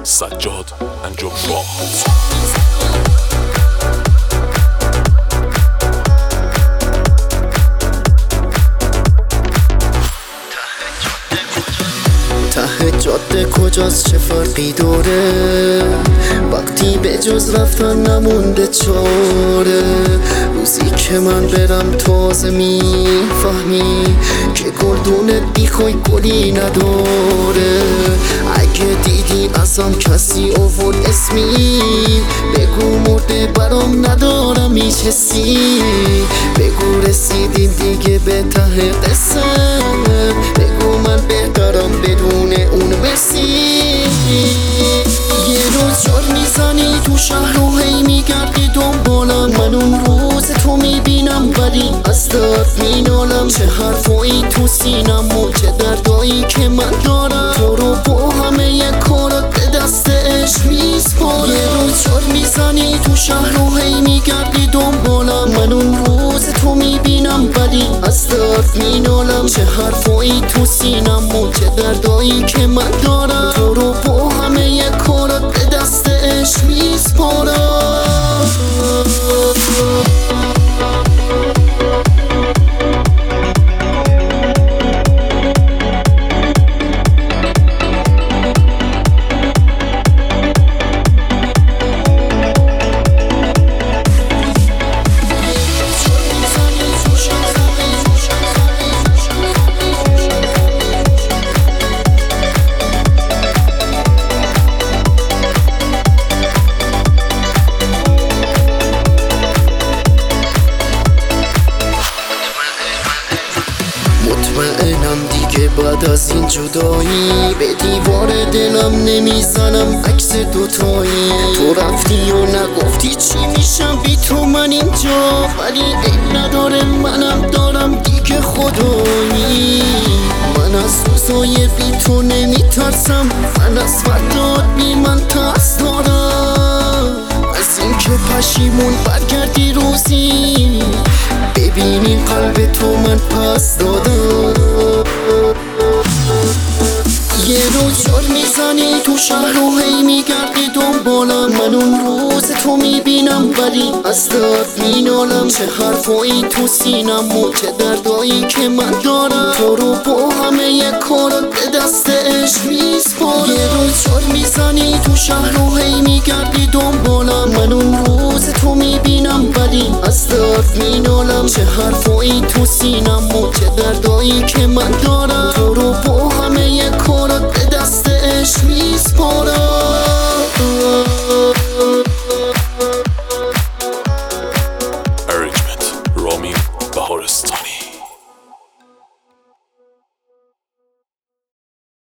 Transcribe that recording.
سجاد انجام راه. ته جاده کجاست چه فرقی داره وقتی به جز رفتن نمونده چاره روزی که من برم تازه میفهمی که گلدونت بیخوای گلی نداره اگه دیدی ازم کسی آورد اسمی بگو مرده برام ندارم هیچ حسی بگو رسیدی دیگه به ته قصه بگو من بهترم بدون اون بسی یه روز جار میزنی تو شهر و هی میگردی دنبالم من اون روز تو میبینم ولی از درد مینالم چه حرفایی تو سینم و چه دردایی که من دارم تو رو با همه کارات به دست عشق میسپارم یه روز جار میزنی تو شهر و هی میگردی دنبالم من اون روز تو میبینم ولی از درد مینالم چه حرفایی تو سینم و چه دردایی که من دارم تو رو با همه کارات به دست عشق میسپارم مطمئنم دیگه بعد از این جدایی به دیوار دلم نمیزنم عکس دوتایی تو رفتی و نگفتی چی میشم بی تو من اینجا ولی عیب نداره منم دارم دیگه خدایی من از روزای بی تو نمیترسم من از فرداد بی من ترس دارم از اینکه پشیمون برگردی روزی ببینی قلب تو من پس دادم یه روز جار میزنی تو شهر و هی میگردی دنبالم من اون روز تو میبینم ولی از درد مینالم چه حرفایی تو سینم و چه دردایی که من دارم تو رو با همه کارات به دست عشق میسپارم یه روز جار میزنی تو شهر و هی میگردی دنبالم من اون روز تو میبینم ولی از درد مینالم چه حرفایی تو سینم و چه دردایی که من دارم